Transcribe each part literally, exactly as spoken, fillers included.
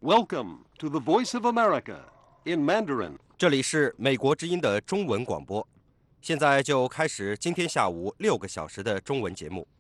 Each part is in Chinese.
Welcome to the Voice of America in Mandarin. 这里是美国之音的中文广播，现在就开始今天下午六个小时的中文节目。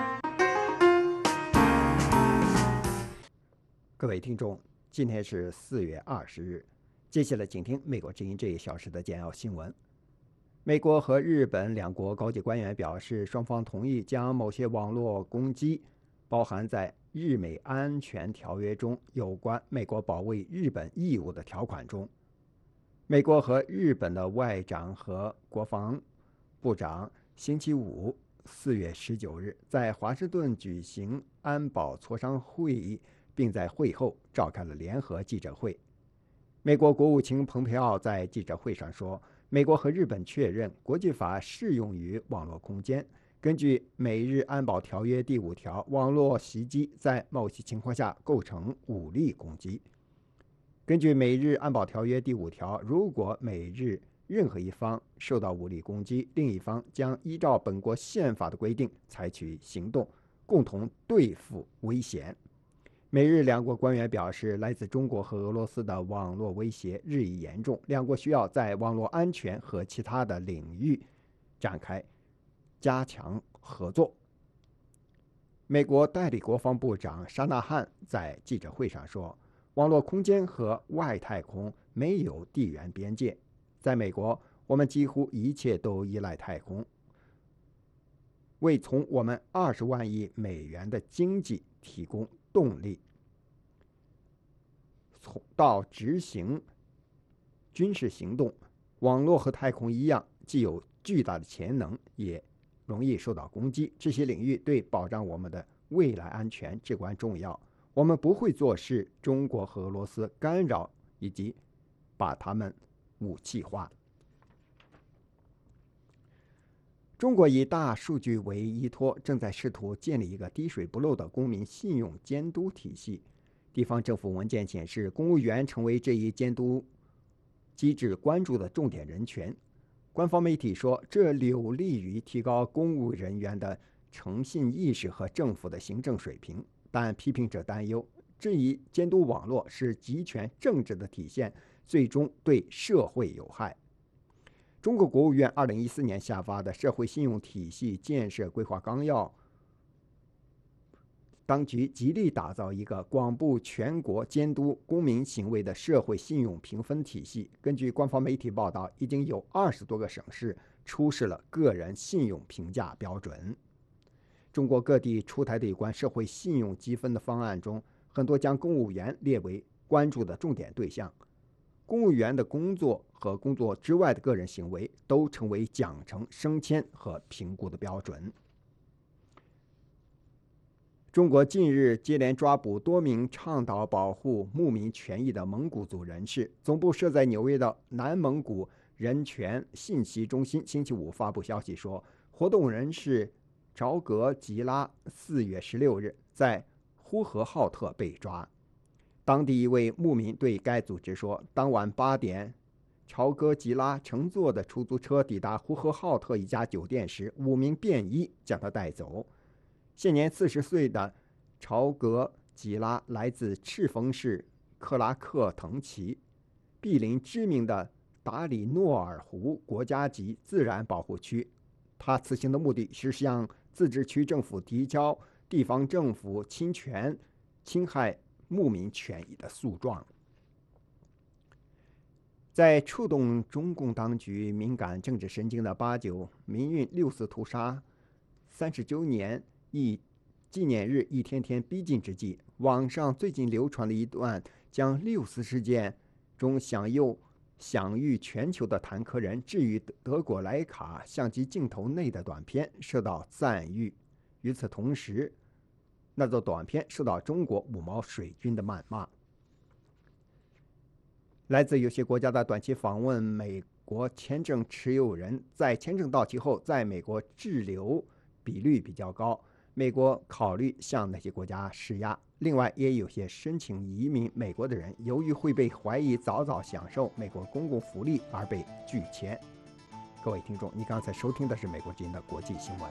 各位听众，今天是四月二十日，接下来请听美国之音这一小时的简要新闻。美国和日本两国高级官员表示，双方同意将某些网络攻击包含在日美安全条约中有关美国保卫日本义务的条款中。美国和日本的外长和国防部长星期五四月十九日在华盛顿举行安保磋商会议，并在会后召开了联合记者会。美国国务卿蓬佩奥在记者会上说，美国和日本确认国际法适用于网络空间。根据美日安保条约第五条，网络袭击在某些情况下构成武力攻击。根据美日安保条约第五条，如果美日任何一方受到武力攻击，另一方将依照本国宪法的规定采取行动，共同对付危险。美日两国官员表示，来自中国和俄罗斯的网络威胁日益严重，两国需要在网络安全和其他的领域展开加强合作。美国代理国防部长沙纳汉在记者会上说，网络空间和外太空没有地缘边界，在美国，我们几乎一切都依赖太空，为从我们二十万亿美元的经济提供动力。从到执行军事行动，网络和太空一样，既有巨大的潜能，也容易受到攻击。这些领域对保障我们的未来安全至关重要。我们不会坐视中国和俄罗斯干扰以及把它们武器化。中国以大数据为依托，正在试图建立一个滴水不漏的公民信用监督体系。地方政府文件显示，公务员成为这一监督机制关注的重点人权。官方媒体说，这有利于提高公务人员的诚信意识和政府的行政水平，但批评者担忧，这一监督网络是集权政治的体现，最终对社会有害。中国国务院二零一四年下发的社会信用体系建设规划纲要，当局极力打造一个广布全国监督公民行为的社会信用评分体系。根据官方媒体报道，已经有二十多个省市出示了个人信用评价标准。中国各地出台的有关社会信用积分的方案中，很多将公务员列为关注的重点对象。公务员的工作和工作之外的个人行为都成为奖惩、升迁和评估的标准。中国近日接连抓捕多名倡导保护牧民权益的蒙古族人士。总部设在纽约的南蒙古人权信息中心星期五发布消息说，活动人士朝格吉拉四月十六日在呼和浩特被抓。当地一位牧民对该组织说，当晚八点，朝格吉拉乘坐的出租车抵达呼和浩特一家酒店时，五名便衣将他带走。现年四十岁的朝格吉拉来自赤峰市克拉克腾旗，毗邻知名的达里诺尔湖国家级自然保护区。他此行的目的是向自治区政府提交地方政府侵权、侵害牧民权益的诉状。在触动中共当局敏感政治神经的八九民运六四屠杀三十周年一纪念日一天天逼近之际，网上最近流传了一段将六四事件中享有享誉全球的坦克人置于德国莱卡相机镜头内的短片受到赞誉。与此同时，那则短片受到中国五毛水军的谩骂。来自有些国家的短期访问美国签证持有人在签证到期后在美国滞留比率比较高，美国考虑向那些国家施压。另外，也有些申请移民美国的人，由于会被怀疑早早享受美国公共福利而被拒签。各位听众，你刚才收听的是美国之音的国际新闻。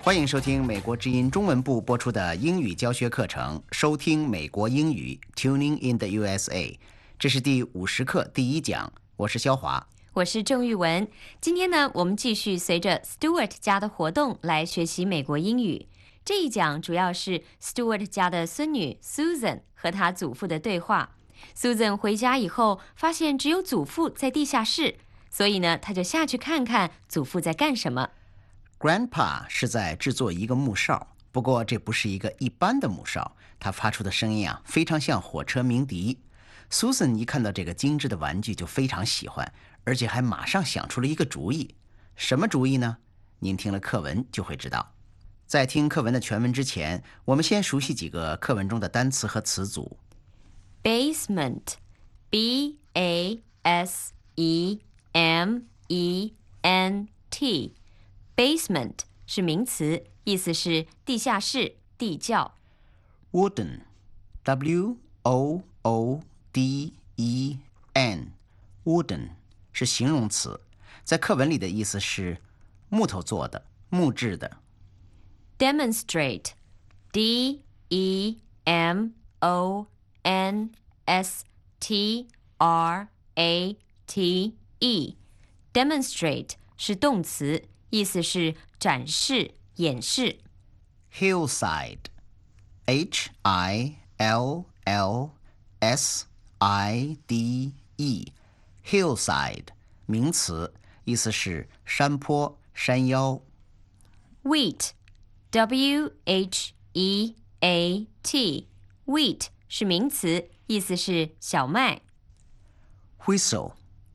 欢迎收听美国之音中文部播出的英语教学课程，收听美国英语 Tuning in the U S A。 这是第五十课第一讲，我是肖华， 我是郑玉文。今天呢，我们继续随着 Stuart 家的活动来学习美国英语。这一讲主要是 Stuart 家的孙女 Susan 和她祖父的对话。 Susan 回家以后发现只有祖父在地下室，所以呢，她就下去看看祖父在干什么。 Grandpa 是在制作一个木哨，不过这不是一个一般的木哨，它发出的声音啊，非常像火车鸣笛。Susan 一看到这个精致的玩具就非常喜欢，而且还马上想出了一个主意。什么主意呢？您听了课文就会知道。在听课文的全文之前，我们先熟悉几个课文中的单词和词组。 Basement, B A S E M E N T Basement 是名词，意思是地下室、地窖。 Wooden, W O O D E N Wooden 是形容词，在课文里的意思是木头做的、木质的。 Demonstrate, D E M O N S T R A T E Demonstrate 是动词，意思是展示、演示。 Hillside, H I L L S I D E Hillside 名词，意思是山坡、山腰。 Wheat, W H E A T Wheat 是名词，意思是小麦。 Whistle,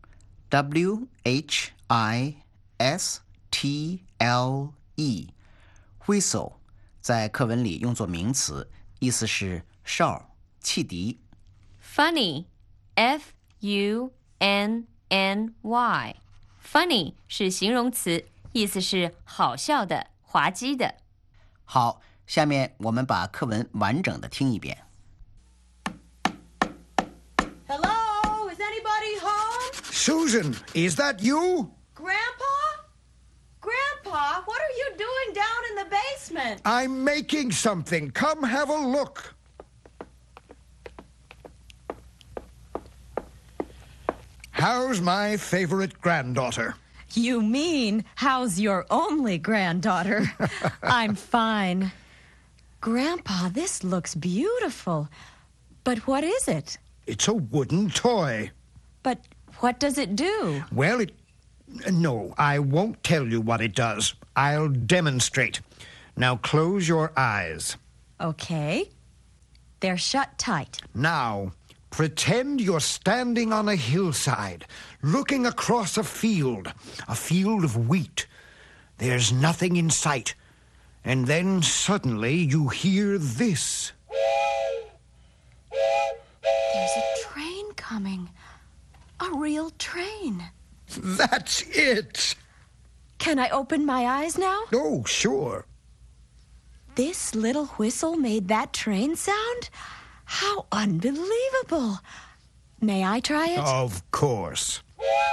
W H I S T L E Whistle 在课文里用作名词，意思是哨、汽笛。 Funny, F U N N Y Funny 是形容词，意思是好笑的、滑稽的。 好，下面我们把课文完整的听一遍。 Hello, is anybody home? Susan, is that you? Grandpa? Grandpa, what are you doing down in the basement? I'm making something. Come have a look. How's my favorite granddaughter? You mean, how's your only granddaughter? I'm fine. Grandpa, this looks beautiful. But what is it? It's a wooden toy. But what does it do? Well, it... No, I won't tell you what it does. I'll demonstrate. Now close your eyes. Okay. They're shut tight. Now, pretend you're standing on a hillside, looking across a field, a field of wheat. There's nothing in sight. And then suddenly you hear this. There's a train coming. A real train. That's it. Can I open my eyes now? Oh, sure. This little whistle made that train sound? How unbelievable. May I try it? Of course.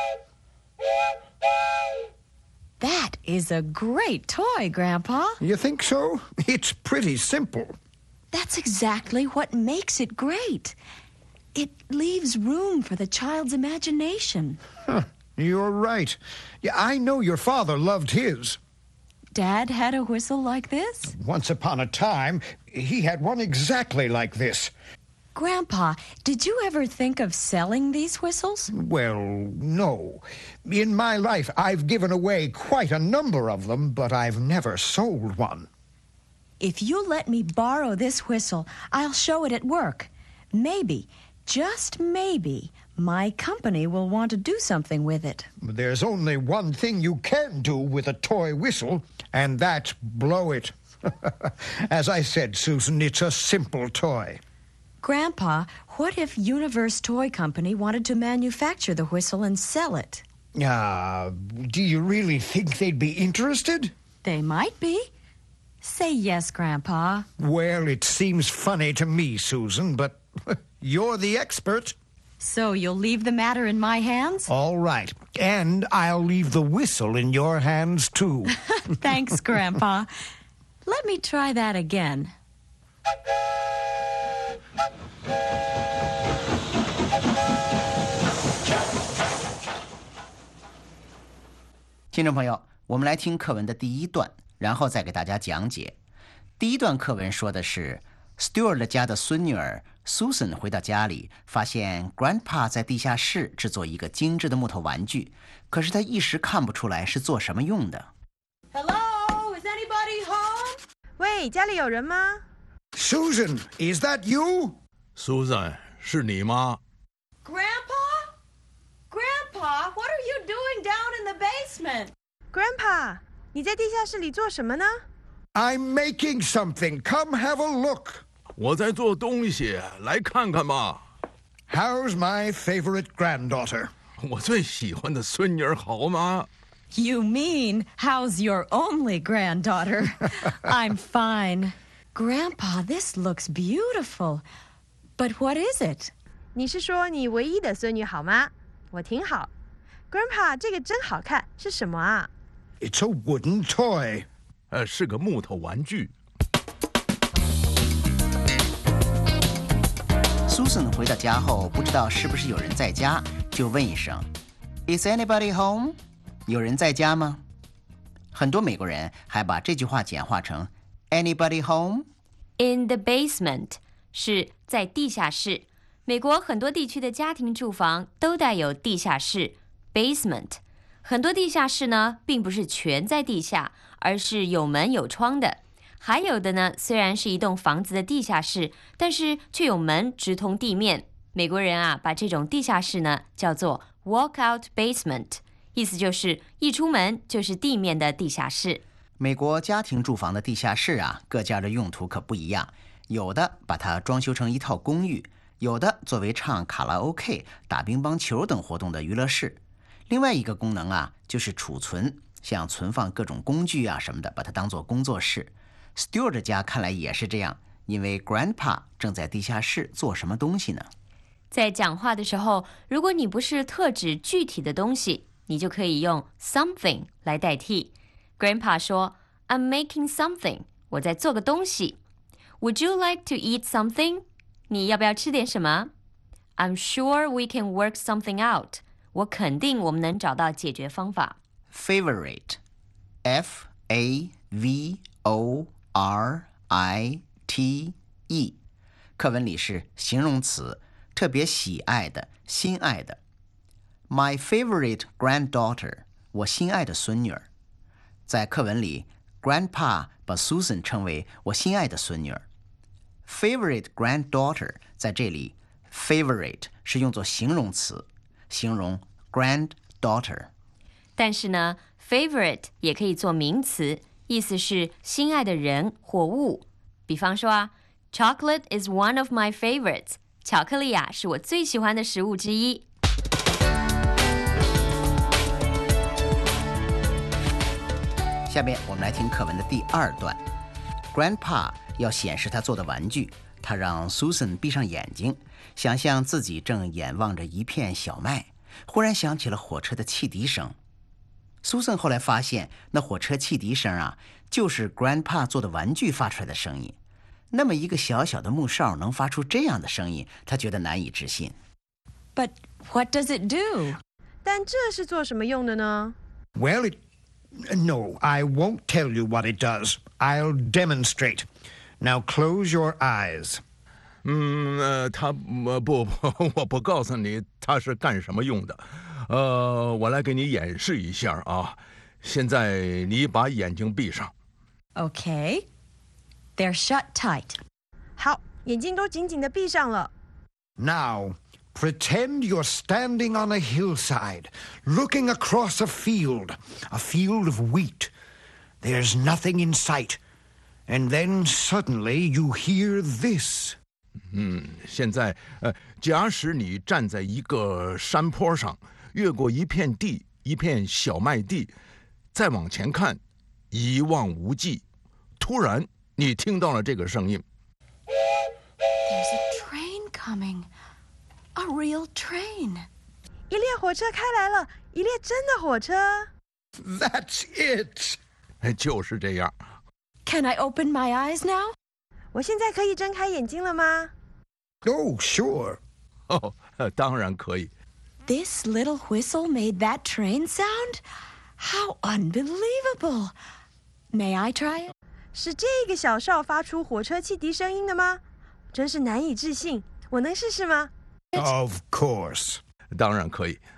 That is a great toy, Grandpa. You think so? It's pretty simple. That's exactly what makes it great. It leaves room for the child's imagination. Huh, you're right. Yeah, I know your father loved his. Dad had a whistle like this? Once upon a time, he had one exactly like this. Grandpa, did you ever think of selling these whistles? Well, no. In my life, I've given away quite a number of them, but I've never sold one. If you let me borrow this whistle, I'll show it at work. Maybe, just maybe, my company will want to do something with it. There's only one thing you can do with a toy whistle, and that's blow it. As I said, Susan, it's a simple toy. Grandpa, what if Universe Toy Company wanted to manufacture the whistle and sell it? Ah, uh, do you really think they'd be interested? They might be. Say yes, Grandpa. Well, it seems funny to me, Susan, but you're the expert. So you'll leave the matter in my hands? All right. And I'll leave the whistle in your hands, too. Thanks, Grandpa. Let me try that again. 听众朋友，我们来听课文的第一段，然后再给大家讲解。第一段课文说的是 Stuart 家的孙女儿 Susan 回到家里，发现 Grandpa 在地下室制作一个精致的木头玩具，可是他一时看不出来是做什么用的。 Hello, is anybody home? 喂，家里有人吗？ Susan, is that you? Susan, 是你吗？ Grandpa? Grandpa, what are you doing down in the basement? Grandpa, 你在地下室里做什么呢？ I'm making something. Come have a look. 我在做东西，来看看吧。 How's my favorite granddaughter? 我最喜欢的孙女儿好吗？ You mean, how's your only granddaughter? I'm fine. Grandpa, this looks beautiful. But what is it? 你是说你唯一的孙女好吗？我挺好。Grandpa， 这个真好看，是什么啊？ It's a wooden toy. 呃，是个木头玩具。 Susan 回到家后，不知道是不是有人在家，就问一声 Is anybody home? 有人在家吗？很多美国人还把这句话简化成 Anybody home? In the basement 是在地下室。美国很多地区的家庭住房都带有地下室 basement。很多地下室呢，并不是全在地下，而是有门有窗的。还有的呢，虽然是一栋房子的地下室，但是却有门直通地面。美国人啊，把这种地下室呢叫做 walkout basement， 意思就是一出门就是地面的地下室。 美国家庭住房的地下室啊，各家的用途可不一样，有的把它装修成一套公寓，有的作为唱卡拉 OK、打乒乓球等活动的娱乐室。另外一个功能啊，就是储存，像存放各种工具啊什么的，把它当作工作室。Stuart 家看来也是这样，因为 Grandpa 正在地下室做什么东西呢？ 在讲话的时候，如果你不是特指具体的东西，你就可以用 something 来代替。Grandpa 说 I'm making something， 我在做个东西。Would you like to eat something？ 你要不要吃点什么？ I'm sure we can work something out。我肯定我们能找到解决方法。 Favorite F A V O R I T E 课文里是形容词，特别喜爱的、心爱的。 My favorite granddaughter 我心爱的孙女儿。在课文里 Grandpa 把 Susan 称为我心爱的孙女儿。 Favorite granddaughter 在这里 Favorite 是用作形容词，形容 granddaughter。 但是呢 favorite 也可以做名词，意思是心爱的人或物。比方说啊 Chocolate is one of my favorites， 巧克力啊是我最喜欢的食物之一。 下面我们来听课文的第二段。 Grandpa 要显示他做的玩具，他让 Susan 闭上眼睛，想象自己正眼望着一片小麦，忽然响起了火车的汽笛声。 Susan 后来发现，那火车汽笛声啊，就是 Grandpa 做的玩具发出来的声音。那么一个小小的木哨能发出这样的声音，他觉得难以置信。 But what does it do? 但这是做什么用的呢？ Well, it... No, I won't tell you what it does. I'll demonstrate. Now close your eyes. 嗯，呃，他呃不不，我不告诉你他是干什么用的。呃，我来给你演示一下啊。现在你把眼睛闭上。 Okay. They're shut tight. 好，眼睛都紧紧地闭上了。 Now, pretend you're standing on a hillside, looking across a field, a field of wheat. There's nothing in sight. And then suddenly you hear this. 嗯，现在呃，假使你站在一个山坡上，越过一片地，一片小麦地，再往前看，一望无际。突然，你听到了这个声音。 There's a train coming. A real train. 一列火车开来了，一列真的火车。 That's it. 就是这样。 Can I open my eyes now? 我现在可以睁开眼睛了吗？ Oh, sure. 哦，当然可以。 This little whistle made that train sound? How unbelievable! May I try it? 是这个小哨发出火车汽笛声音的吗？真是难以置信。我能试试吗？ Of course. 当然可以。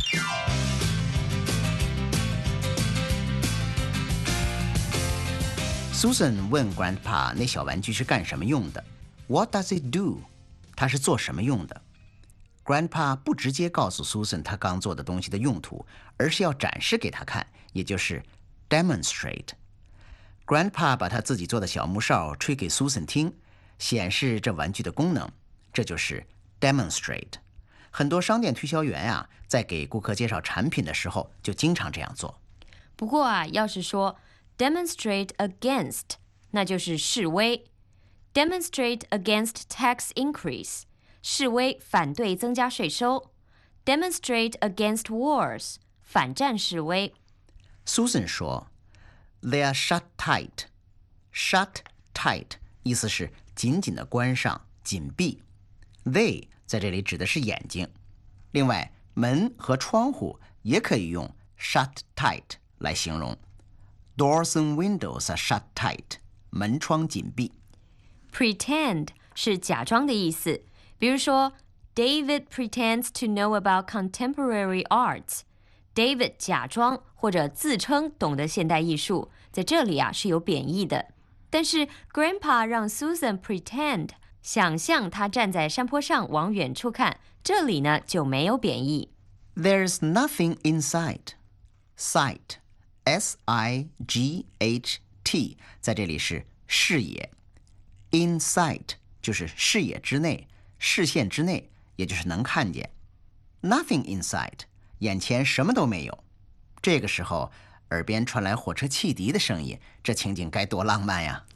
Susan 问 Grandpa 那小玩具是干什么用的 ？What does it do？ 它是做什么用的 ？Grandpa 不直接告诉 Susan 他刚做的东西的用途，而是要展示给他看，也就是 demonstrate。Grandpa 把他自己做的小木哨吹给 Susan 听，显示这玩具的功能，这就是 demonstrate。很多商店推销员啊，在给顾客介绍产品的时候，就经常这样做。 不过啊，要是说 demonstrate against， 那就是示威。Demonstrate against tax increase， 示威反对增加税收。Demonstrate against wars， 反战示威。 Susan 说 ，They are shut tight。shut tight 意思是紧紧的关上，紧闭。They 在这里指的是眼睛。另外，门和窗户也可以用 shut tight 来形容。Doors and windows are shut tight， 门窗紧闭。 Pretend 是假装的意思，比如说 David pretends to know about contemporary art。David 假装或者自称懂得现代艺术，在这里啊是有贬义的。但是 Grandpa 让 Susan pretend， 想象他站在山坡上往远处看，这里呢就没有贬义。 There's nothing in sight. Sight, S I G H T， 在这里是视野。In sight 就是视野之内，视线之内，也就是能看见。Nothing in sight， 眼前什么都没有。这个时候，耳边传来火车汽笛的声音，这情景该多浪漫呀！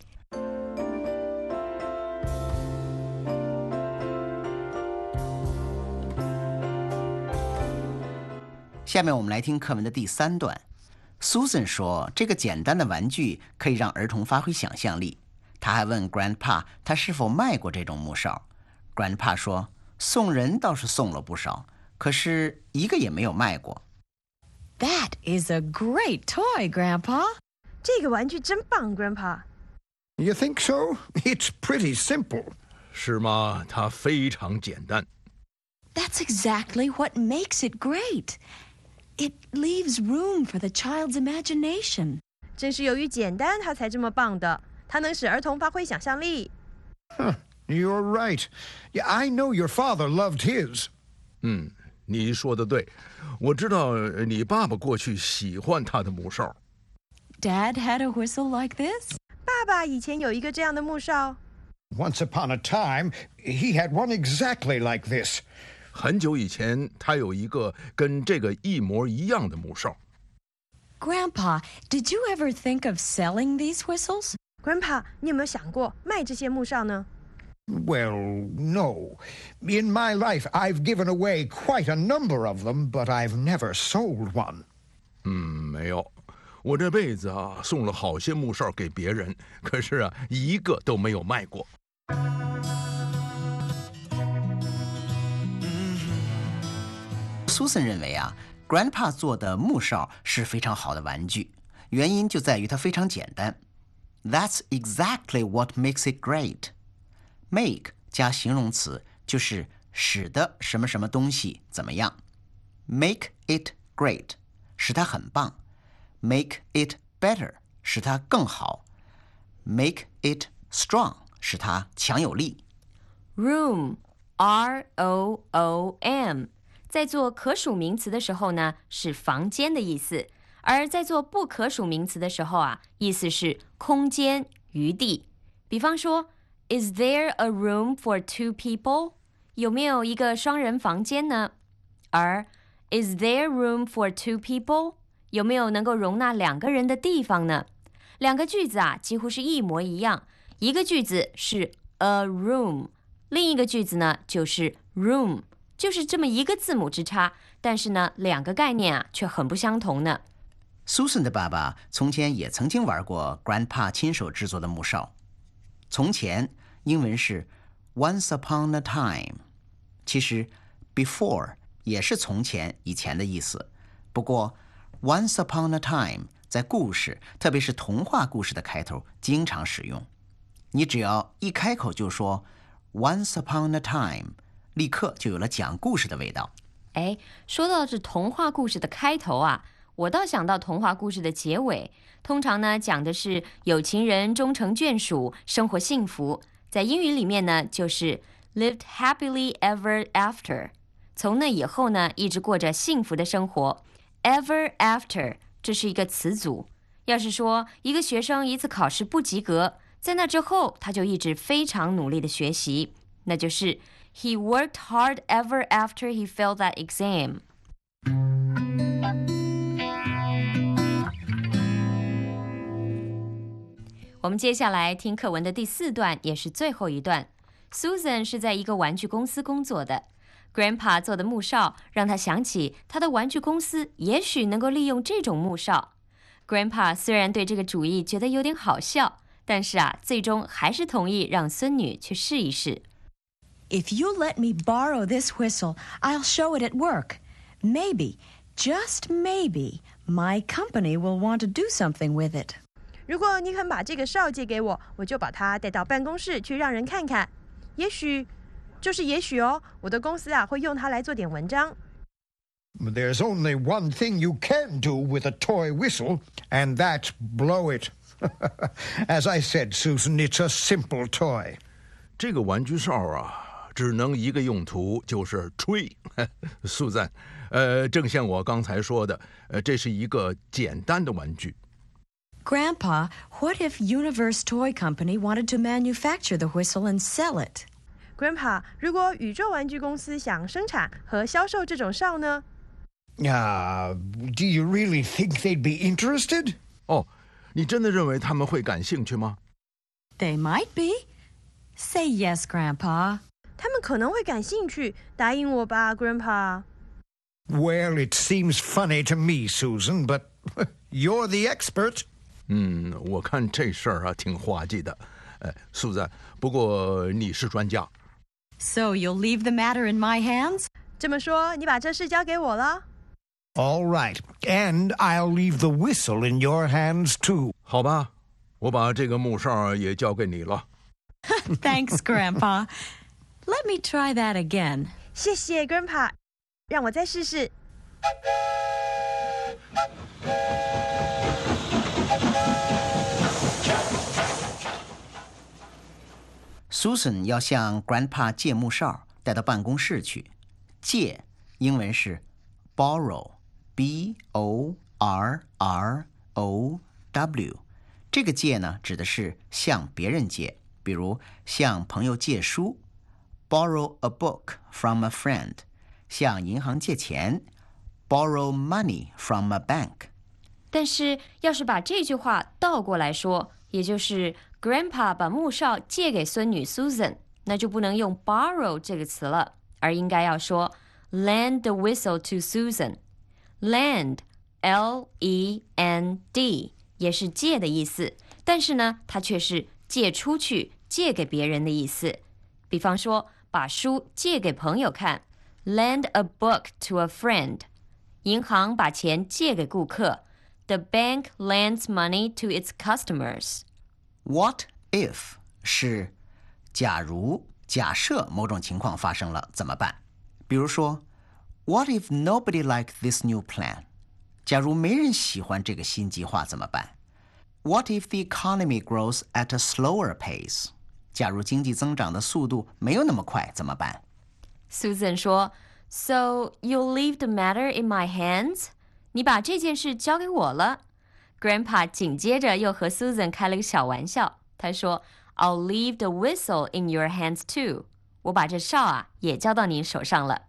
下面我们来听课文的第三段。Susan 说，这个简单的玩具可以让儿童发挥想象力。他还问 Grandpa 他是否卖过这种木哨。Grandpa 说，送人倒是送了不少，可是一个也没有卖过。 That is a great toy, Grandpa. 这个玩具真棒 ，Grandpa。 You think so? It's pretty simple. 是吗？它非常简单。 That's exactly what makes it great. It leaves room for the child's imagination. 正是由于简单，它才这么棒的。它能使儿童发挥想象力。 Huh, you're right. Yeah, I know your father loved his. 嗯，你说的对，我知道你爸爸过去喜欢他的木哨。 Dad had a whistle like this? 爸爸以前有一个这样的木哨。 Once upon a time, he had one exactly like this. 很久以前，他有一个跟这个一模一样的木哨。 Grandpa, did you ever think of selling these whistles? Grandpa， 你有没有想过卖这些木哨呢？ Well, no. In my life, I've given away quite a number of them, but I've never sold one. 嗯，没有。我这辈子啊，送了好些木哨给别人，可是啊，一个都没有卖过。 Susan 认为啊 ，Grandpa 做的木哨是非常好的玩具，原因就在于它非常简单。That's exactly what makes it great. Make 加形容词就是使得什么什么东西怎么样。Make it great 使它很棒。Make it better 使它更好。Make it strong 使它强有力。 Room, R O O M， 在做可数名词的时候呢，是房间的意思。而在做不可数名词的时候啊，意思是空间、余地。比方说 ，Is there a room for two people？ 有没有一个双人房间呢？而 Is there room for two people？ 有没有能够容纳两个人的地方呢？两个句子啊，几乎是一模一样。一个句子是 a room， 另一个句子呢就是 room， 就是这么一个字母之差，但是呢，两个概念啊却很不相同呢。 Susan 的爸爸从前也曾经玩过 Grandpa 亲手制作的木哨。从前英文是 Once upon a time， 其实 before 也是从前、以前的意思。不过 Once upon a time 在故事，特别是童话故事的开头经常使用。你只要一开口就说 Once upon a time， 立刻就有了讲故事的味道。 哎，说到这童话故事的开头啊，我倒想到童话故事的结尾，通常呢讲的是有情人终成眷属，生活幸福。在英语里面呢，就是 lived happily ever after， 从那以后呢，一直过着幸福的生活。ever after 这是一个词组，要是说一个学生一次考试不及格，在那之后他就一直非常努力的学习，那就是 he worked hard ever after he failed that exam。我们接下来听课文的第四段，也是最后一段。Susan 是在一个玩具公司工作的。Grandpa 做的木哨让他想起他的玩具公司也许能够利用这种木哨。Grandpa 虽然对这个主意觉得有点好笑，但是啊，最终还是同意让孙女去试一试。 If you let me borrow this whistle, I'll show it at work. Maybe, just maybe, my company will want to do something with it. 如果你肯把这个哨借给我，我就把它带到办公室去让人看看。也许，就是也许哦，我的公司啊会用它来做点文章。 There's only one thing you can do with a toy whistle, and that's blow it. As I said, Susan, it's a simple toy. 这个玩具哨啊，只能一个用途，就是吹。苏赞，呃，正像我刚才说的，呃，这是一个简单的玩具。 Grandpa, what if Universe Toy Company wanted to manufacture the whistle and sell it? Grandpa, 如果宇宙玩具公司想生产和销售这种哨呢？ Ah, do you really think they'd be interested? 哦，你真的认为他们会感兴趣吗？ They might be. Say yes, Grandpa. 他们可能会感兴趣，答应我吧 ，Grandpa。 Well, it seems funny to me, Susan, but you're the expert. 嗯，我看这事儿啊挺滑稽的。呃，苏赞，不过你是专家。 So you'll leave the matter in my hands? 这么说，你把这事交给我了？ All right, and I'll leave the whistle in your hands, too. 好吧，我把这个木哨也交给你了。 Thanks, Grandpa. Let me try that again. 谢谢 Grandpa， 让我再试试。 Susan 要向 Grandpa 借木哨，带到办公室去。借，英文是 borrow, B O R R O W。这个借呢，指的是向别人借，比如向朋友借书 borrow a book from a friend， 向银行借钱 borrow money from a bank。 但是要是把这句话倒过来说，也就是 Grandpa 把木哨借给孙女 Susan， 那就不能用 borrow 这个词了，而应该要说 lend the whistle to Susan。Lend, L E N D 也是借的意思，但是呢，它却是借出去、借给别人的意思。比方说，把书借给朋友看 ，lend a book to a friend。银行把钱借给顾客 ，The bank lends money to its customers。 What if 是假如、假设某种情况发生了怎么办？比如说 What if nobody liked this new plan？ 假如没人喜欢这个新计划怎么办？ What if the economy grows at a slower pace？ 假如经济增长的速度没有那么快怎么办？ Susan 说 So you'll leave the matter in my hands？ 你把这件事交给我了。Grandpa 紧接着又和 Susan 开了个小玩笑，他说 I'll leave the whistle in your hands too。 我把这哨啊也交到你手上了。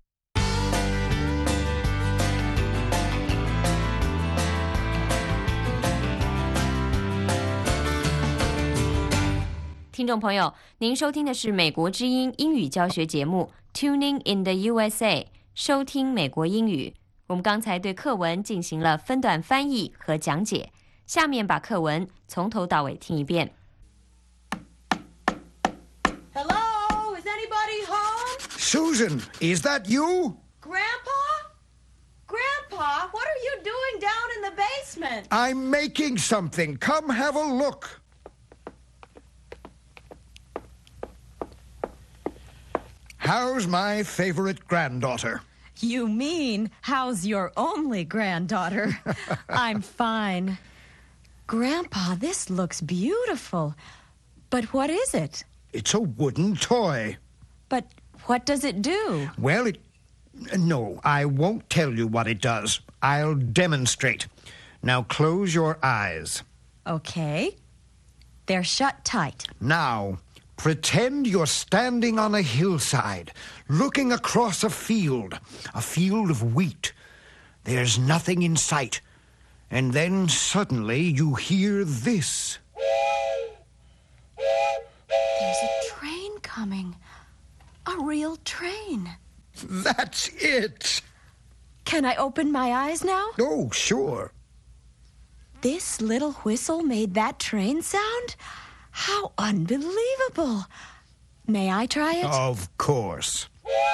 听众朋友，您收听的是美国之音英语教学节目 Tuning in the U S A， 收听美国英语。 我们刚才对课文进行了分段翻译和讲解，下面把课文从头到尾听一遍。 Hello, is anybody home? Susan, is that you? Grandpa? Grandpa, what are you doing down in the basement? I'm making something. Come have a look. How's my favorite granddaughter? You mean, how's your only granddaughter? I'm fine. Grandpa, this looks beautiful. But what is it? It's a wooden toy. But what does it do? Well, it... No, I won't tell you what it does. I'll demonstrate. Now close your eyes. Okay. They're shut tight. Now, pretend you're standing on a hillside, looking across a field, a field of wheat. There's nothing in sight. And then suddenly you hear this. There's a train coming. A real train. That's it. Can I open my eyes now? Oh, sure. This little whistle made that train sound? How unbelievable. May I try it? Of course.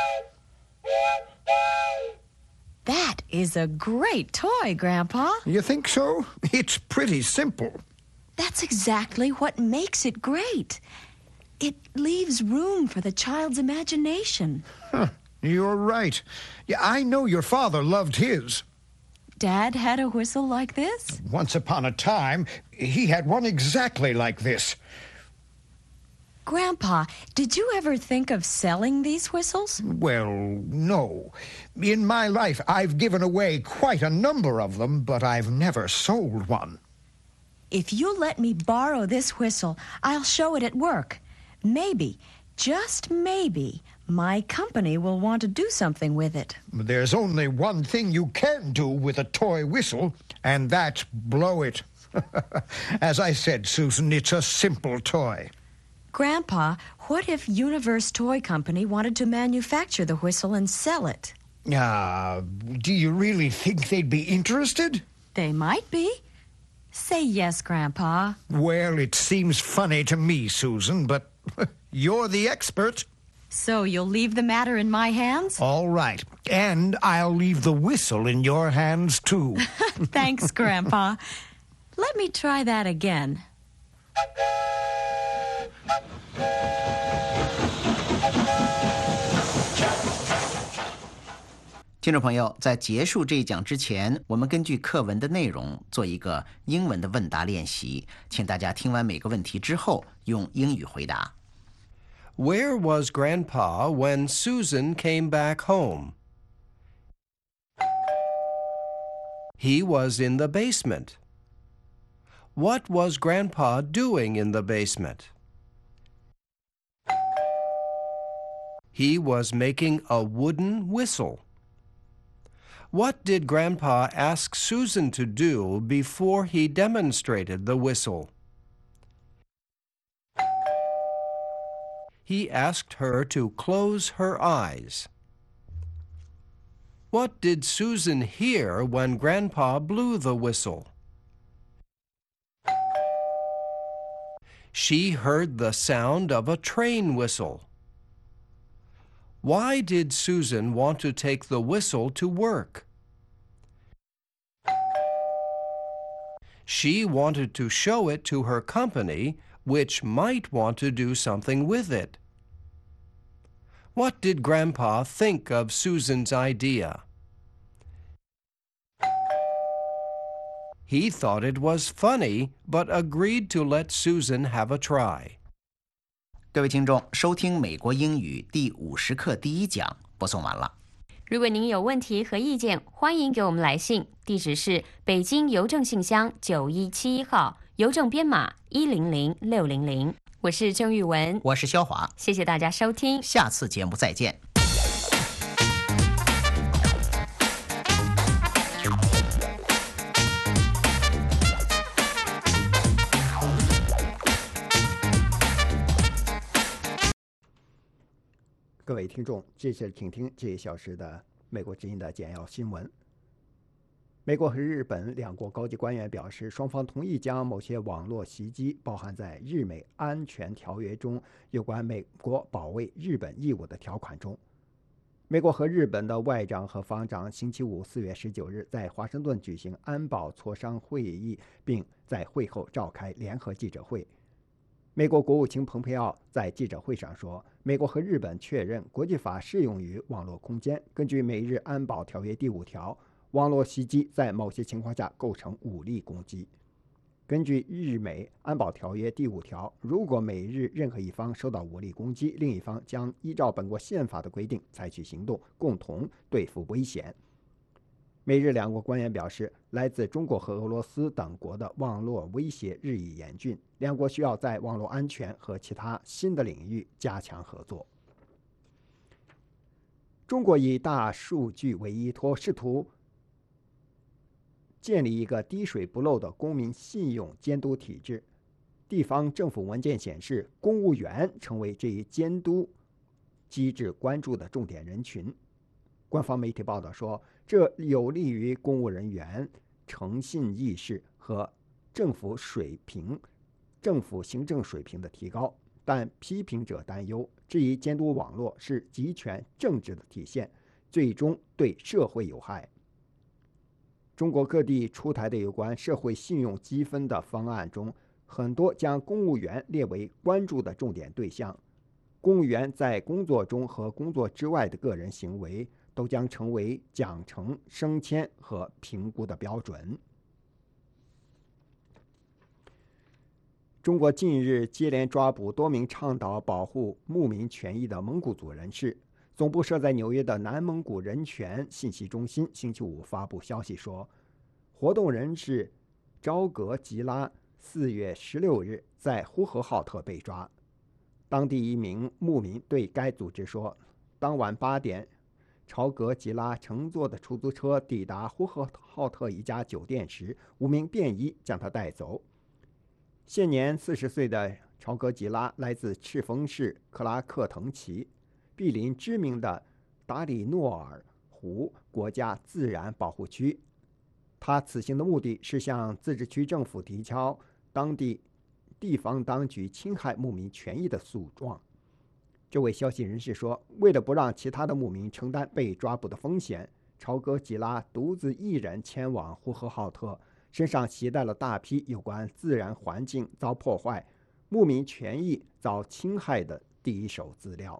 That is a great toy, Grandpa. You think so? It's pretty simple. That's exactly what makes it great. It leaves room for the child's imagination. Huh, you're right. Yeah, I know your father loved his. Dad had a whistle like this? Once upon a time, he had one exactly like this. Grandpa, did you ever think of selling these whistles? Well, no. In my life, I've given away quite a number of them, but I've never sold one. If you let me borrow this whistle, I'll show it at work. Maybe, just maybe, my company will want to do something with it. There's only one thing you can do with a toy whistle, and that's blow it. As I said, Susan, it's a simple toy. Grandpa, what if Universe Toy Company wanted to manufacture the whistle and sell it? Ah, uh, do you really think they'd be interested? They might be. Say yes, Grandpa. Well, it seems funny to me, Susan, but you're the expert. So you'll leave the matter in my hands? All right. And I'll leave the whistle in your hands, too. Thanks, Grandpa. Let me try that again. 听众朋友，在结束这一讲之前，我们根据课文的内容做一个英文的问答练习，请大家听完每个问题之后用英语回答。 Where was Grandpa when Susan came back home? He was in the basement. What was Grandpa doing in the basement? He was making a wooden whistle. What did Grandpa ask Susan to do before he demonstrated the whistle? He asked her to close her eyes. What did Susan hear when Grandpa blew the whistle? She heard the sound of a train whistle. Why did Susan want to take the whistle to work? She wanted to show it to her company, which might want to do something with it. What did Grandpa think of Susan's idea? He thought it was funny, but agreed to let Susan have a try. 各位听众，收听美国英语第五十课第一讲播送完了。 如果您有问题和意见，欢迎给我们来信，地址是北京邮政信箱九一七一号，邮政编码一零零六零零。我是郑玉文， 我是肖华， 谢谢大家收听， 下次节目再见。 各位听众，接下来请听这一小时的美国之音的简要新闻。 美国和日本两国高级官员表示，双方同意将某些网络袭击包含在日美安全条约中有关美国保卫日本义务的条款中。美国和日本的外长和防长星期五四月十九日在华盛顿举行安保磋商会议，并在会后召开联合记者会。美国国务卿蓬佩奥在记者会上说，美国和日本确认国际法适用于网络空间。根据美日安保条约第五条，网络袭击在某些情况下构成武力攻击。根据日美安保条约第五条，如果美日任何一方受到武力攻击，另一方将依照本国宪法的规定采取行动，共同对付危险。美日两国官员表示，来自中国和俄罗斯等国的网络威胁日益严峻，两国需要在网络安全和其他新的领域加强合作。中国以大数据为依托，试图建立一个滴水不漏的公民信用监督体制。地方政府文件显示，公务员成为这一监督机制关注的重点人群。官方媒体报道说，这有利于公务人员诚信意识和政府水平、政府行政水平的提高。但批评者担忧，质疑监督网络是集权政治的体现，最终对社会有害。中国各地出台的有关社会信用积分的方案中，很多将公务员列为关注的重点对象。公务员在工作中和工作之外的个人行为都将成为奖惩、升迁和评估的标准。中国近日接连抓捕多名倡导保护牧民权益的蒙古族人士。总部设在纽约的南蒙古人权信息中心星期五发布消息说，活动人士昭格吉拉四月十六日在呼和浩特被抓。当地一名牧民对该组织说，当晚八点，朝格吉拉乘坐的出租车抵达呼和浩特一家酒店时，五名便衣将他带走。现年四十岁的朝格吉拉来自赤峰市克拉克腾旗，毗邻知名的达里诺尔湖国家自然保护区。他此行的目的是向自治区政府提交当地地方当局侵害牧民权益的诉状。这位消息人士说，为了不让其他的牧民承担被抓捕的风险，朝格吉拉独自一人前往呼和浩特，身上携带了大批有关自然环境遭破坏、牧民权益遭侵害的第一手资料。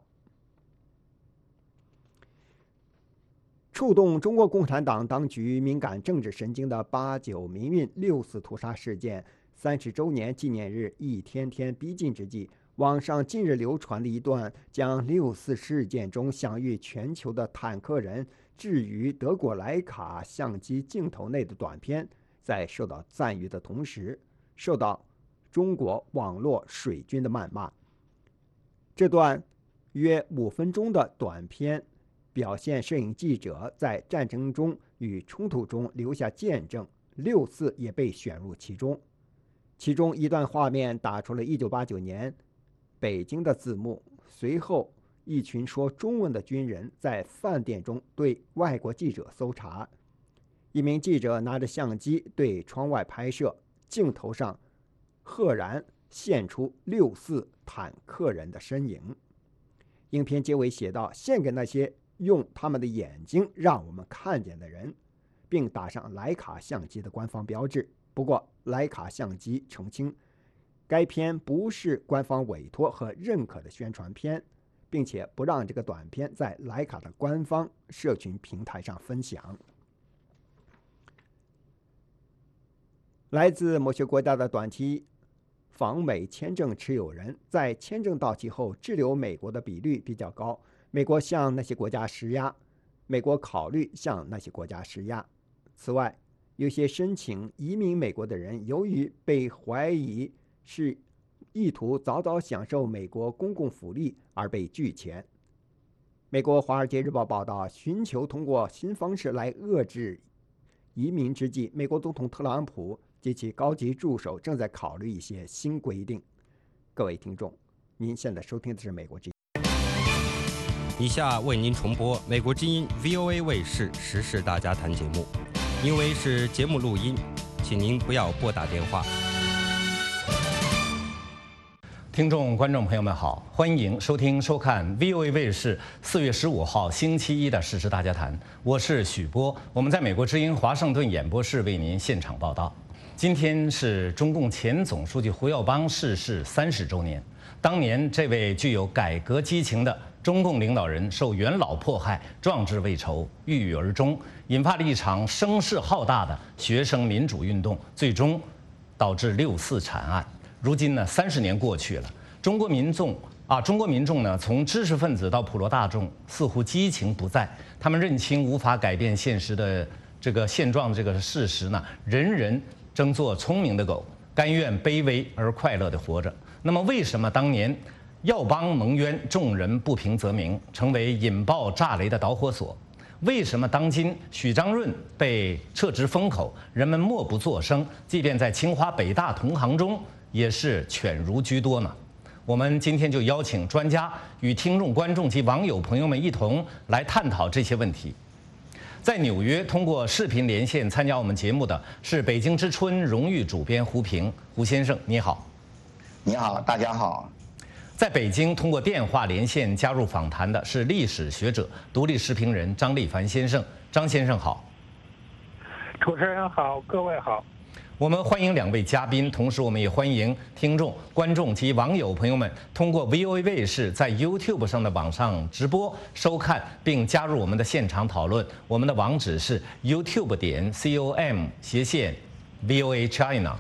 触动中国共产党当局敏感政治神经的八九民运六四屠杀事件三十周年纪念日一天天逼近之际，网上近日流传的一段将六四事件中享誉全球的坦克人置于德国徕卡相机镜头内的短片，在受到赞誉的同时，受到中国网络水军的谩骂。这段约五分钟的短片表现摄影记者在战争中与冲突中留下见证，六四也被选入其中。其中一段画面打出了一九八九年北京的字幕，随后一群说中文的军人在饭店中对外国记者搜查，一名记者拿着相机对窗外拍摄，镜头上赫然现出六四坦克人的身影。影片结尾写道，献给那些用他们的眼睛让我们看见的人，并打上徕卡相机的官方标志。不过徕卡相机澄清，该片不是官方委托和认可的宣传片，并且不让这个短片在徕卡的官方社群平台上分享。来自某些国家的短期访美签证持有人在签证到期后滞留美国的比率比较高，美国向那些国家施压，美国考虑向那些国家施压。此外，有些申请移民美国的人，由于被怀疑是意图早早享受美国公共福利而被拒签。美国《华尔街日报》报道，寻求通过新方式来遏制移民之际，美国总统特朗普及其高级助手正在考虑一些新规定。各位听众，您现在收听的是美国之音。 以下为您重播美国之音 V O A 卫视时事大家谈节目。 因为是节目录音，请您不要拨打电话。 听众、观众朋友们好，欢迎收听、收看 V O A 卫视四月十五号星期一的《时事大家谈》，我是许波，我们在美国之音华盛顿演播室为您现场报道。今天是中共前总书记胡耀邦逝世三十周年。当年这位具有改革激情的中共领导人受元老迫害，壮志未酬，郁郁而终，引发了一场声势浩大的学生民主运动，最终导致六四惨案。如今呢，三十年过去了，中国民众啊，中国民众呢，从知识分子到普罗大众，似乎激情不在。他们认清无法改变现实的这个现状这个事实呢，人人争做聪明的狗，甘愿卑微而快乐地活着。那么，为什么当年耀邦蒙冤，众人不平则鸣，成为引爆炸雷的导火索？为什么当今许章润被撤职封口，人们默不作声？即便在清华、北大同行中，也是犬儒居多呢。我们今天就邀请专家与听众、观众及网友朋友们一同来探讨这些问题。在纽约通过视频连线参加我们节目的是北京之春荣誉主编胡平，胡先生你好。 你好，大家好。 在北京通过电话连线加入访谈的是历史学者、独立时评人张立凡先生，张先生好。 主持人好，各位好。 我们欢迎两位嘉宾，同时我们也欢迎听众、观众及网友朋友们通过 V O A 卫视在 YouTube 上的网上直播收看，并加入我们的现场讨论。我们的网址是 YouTube 点 com 斜线 V O A China。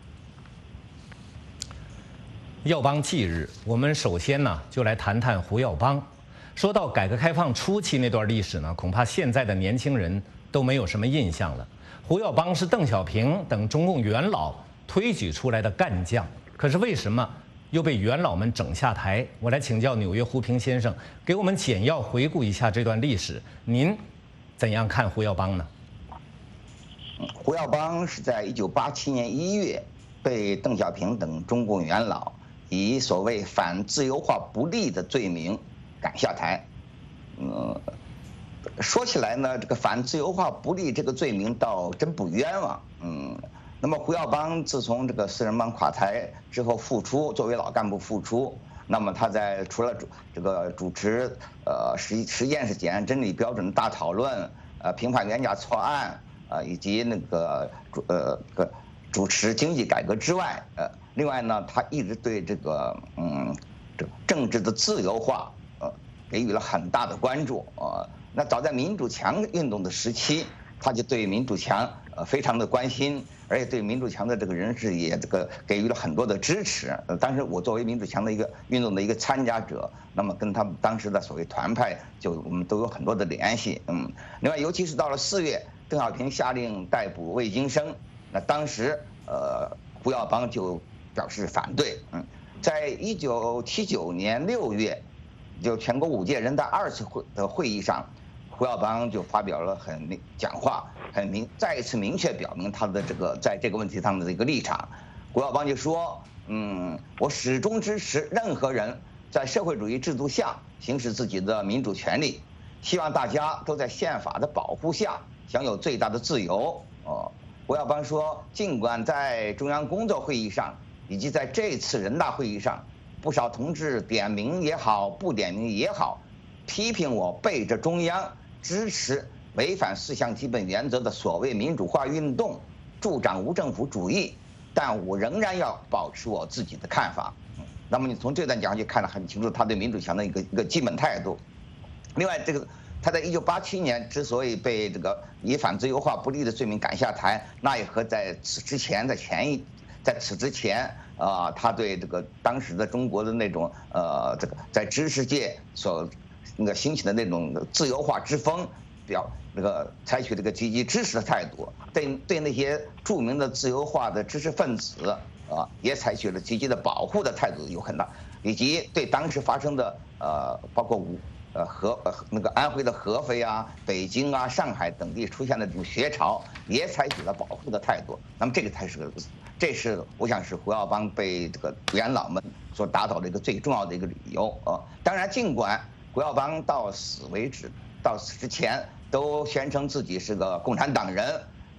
耀邦忌日，我们首先呢就来谈谈胡耀邦。说到改革开放初期那段历史呢，恐怕现在的年轻人都没有什么印象了。胡耀邦是邓小平等中共元老推举出来的干将，可是为什么又被元老们整下台？我来请教纽约胡平先生，给我们简要回顾一下这段历史。您怎样看胡耀邦呢？ 胡耀邦是在一九八七年一月被邓小平等中共元老以所谓反自由化不利的罪名赶下台。嗯。说起来呢，这个反自由化不利这个罪名倒真不冤枉。嗯，那么胡耀邦自从这个四人帮垮台之后复出，作为老干部复出，那么他在除了主这个主持呃实实验室检验真理标准的大讨论，呃评判冤假错案，呃以及那个主呃个主持经济改革之外，呃另外呢，他一直对这个嗯这政治的自由化呃给予了很大的关注呃。那早在民主墙运动的时期，他就对民主墙呃非常的关心，而且对民主墙的这个人士也这个给予了很多的支持。呃，当时我作为民主墙的一个运动的一个参加者，那么跟他们当时的所谓团派就我们都有很多的联系。嗯，另外尤其是到了四月，邓小平下令逮捕魏京生，那当时呃胡耀邦就表示反对。嗯，在一九七九年六月，就全国五届人大二次会的会议上，胡耀邦就发表了很明讲话，很明再一次明确表明他的这个在这个问题上的一个立场。胡耀邦就说：“嗯，我始终支持任何人在社会主义制度下行使自己的民主权利，希望大家都在宪法的保护下享有最大的自由。”哦，胡耀邦说，尽管在中央工作会议上以及在这次人大会议上，不少同志点名也好，不点名也好，批评我背着中央支持违反四项基本原则的所谓民主化运动，助长无政府主义，但我仍然要保持我自己的看法。那么你从这段讲就看得很清楚他对民主墙的一个一个基本态度。另外，这个他在一九八七年之所以被这个以反自由化不利的罪名赶下台，那也和在此之前，在前一，在此之前啊、呃，他对这个当时的中国的那种呃这个在知识界所那个兴起的那种自由化之风，表那个采取这个积极支持的态度，对对那些著名的自由化的知识分子啊，也采取了积极的保护的态度，有很大，以及对当时发生的呃包括武。呃，合呃那个安徽的合肥啊、北京啊、上海等地出现的这种学潮，也采取了保护的态度。那么这个才是个，这是我想是胡耀邦被这个元老们所打倒的一个最重要的一个理由啊、呃。当然，尽管胡耀邦到死为止，到死之前都宣称自己是个共产党人，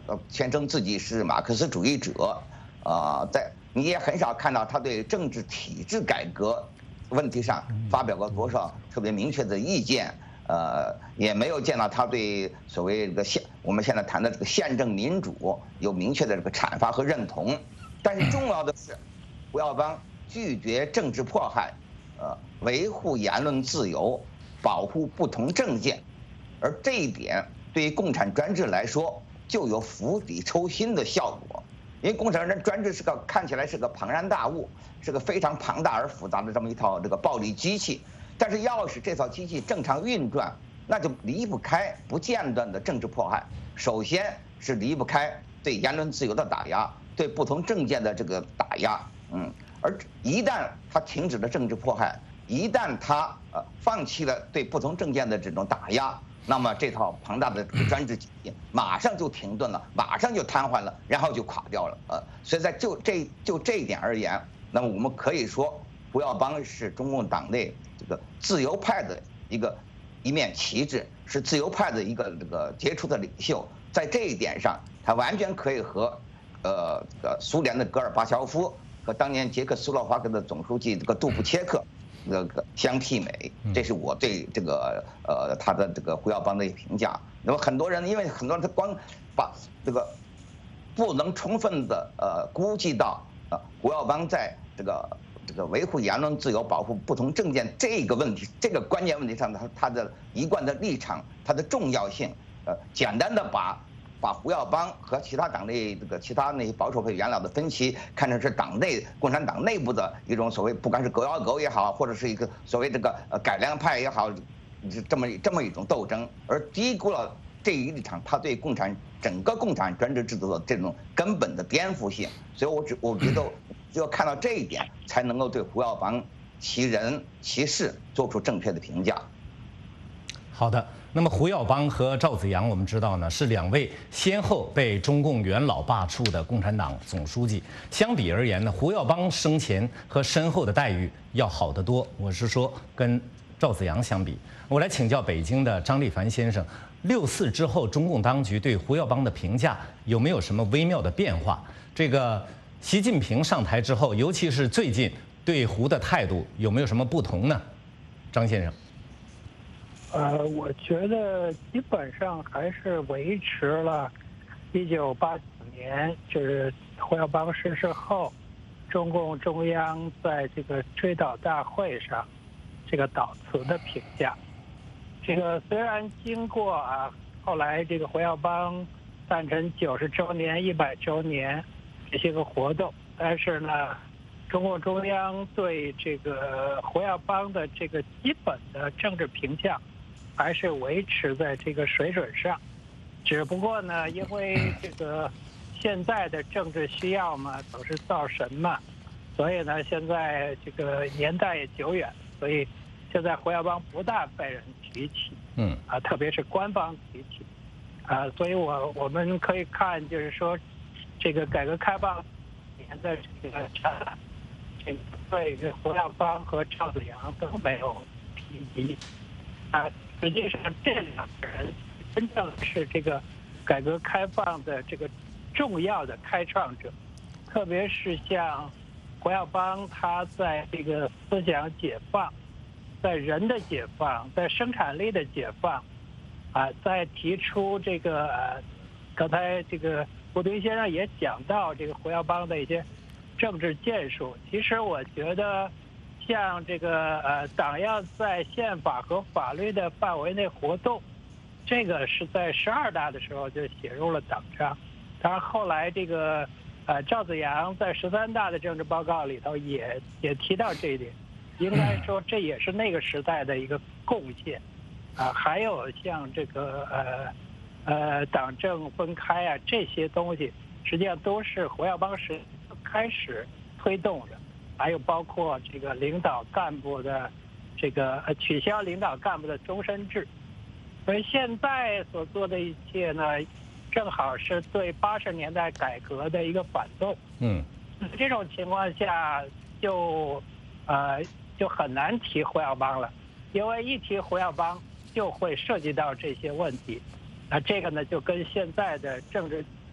呃宣称自己是马克思主义者，啊，在你也很少看到他对政治体制改革问题上发表过多少特别明确的意见，呃，也没有见到他对所谓这个宪我们现在谈的这个宪政民主有明确的这个阐发和认同。但是重要的是，胡耀邦拒绝政治迫害，呃，维护言论自由，保护不同政见，而这一点对于共产专制来说就有釜底抽薪的效果。因为共产专制是个看起来是个庞然大物，是个非常庞大而复杂的这么一套这个暴力机器，但是要使这套机器正常运转，那就离不开不间断的政治迫害。首先是离不开对言论自由的打压，对不同政见的这个打压，嗯，而一旦他停止了政治迫害，一旦他呃放弃了对不同政见的这种打压，那么这套庞大的专制体系马上就停顿了，马上就瘫痪了，然后就垮掉了。呃，所以在就这就这一点而言，那么我们可以说，胡耀邦是中共党内这个自由派的一个一面旗帜，是自由派的一个这个杰出的领袖。在这一点上，他完全可以和呃呃苏联的戈尔巴乔夫和当年捷克斯洛伐克的总书记这个杜布切克。那个相媲美，这是我对这个呃他的这个胡耀邦的评价。那么很多人因为很多人他光把这个不能充分的呃估计到呃胡耀邦在这个这个维护言论自由、保护不同政见这个问题、这个关键问题上，他他的一贯的立场、它的重要性，呃，简单的把。把胡耀邦和其他党内这个其他那些保守派元老的分歧看成是党内共产党内部的一种所谓，不管是狗咬狗也好，或者是一个所谓这个呃改良派也好，这么这么一种斗争，而低估了这一立场他对共产整个共产专制制度的这种根本的颠覆性。所以我只我觉得只有看到这一点，才能够对胡耀邦其人其事做出正确的评价。 好的。那么胡耀邦和赵紫阳，我们知道呢，是两位先后被中共元老罢黜的共产党总书记。相比而言呢，胡耀邦生前和身后的待遇要好得多。我是说，跟赵紫阳相比，我来请教北京的张立凡先生，六四之后，中共当局对胡耀邦的评价有没有什么微妙的变化？这个习近平上台之后，尤其是最近对胡的态度有没有什么不同呢？张先生。 呃，我觉得基本上还是维持了一九八九年，就是胡耀邦逝世后，中共中央在这个追悼大会上这个悼词的评价。这个虽然经过啊，后来这个胡耀邦诞辰九十周年、一百周年这些个活动，但是呢，中共中央对这个胡耀邦的这个基本的政治评价还是维持在这个水准上，只不过呢，因为这个现在的政治需要嘛，都是造神嘛，所以呢，现在这个年代也久远，所以现在胡耀邦不大被人提起， 嗯，啊， 特别是官方提起，啊，所以我我们可以看，就是说，这个改革开放年的这个展览，这个对这胡耀邦和赵紫阳都没有提及，啊。实际上，这两个人真正是这个改革开放的这个重要的开创者，特别是像胡耀邦，他在这个思想解放、在人的解放、在生产力的解放，啊，在提出这个，呃、刚才这个胡敦先生也讲到这个胡耀邦的一些政治建树。其实我觉得。像这个呃，党要在宪法和法律的范围内活动，这个是在十二大的时候就写入了党章。当然后来这个呃赵紫阳在十三大的政治报告里头也也提到这一点，应该说这也是那个时代的一个贡献啊。还有像这个呃呃党政分开啊这些东西，实际上都是胡耀邦时开始推动的。还有包括这个领导干部的这个取消领导干部的终身制，所以现在所做的一切呢，正好是对八十年代改革的一个反动。 嗯， 这种情况下就呃就很难提胡耀邦了，因为一提胡耀邦就会涉及到这些问题。那这个呢，就跟现在的政治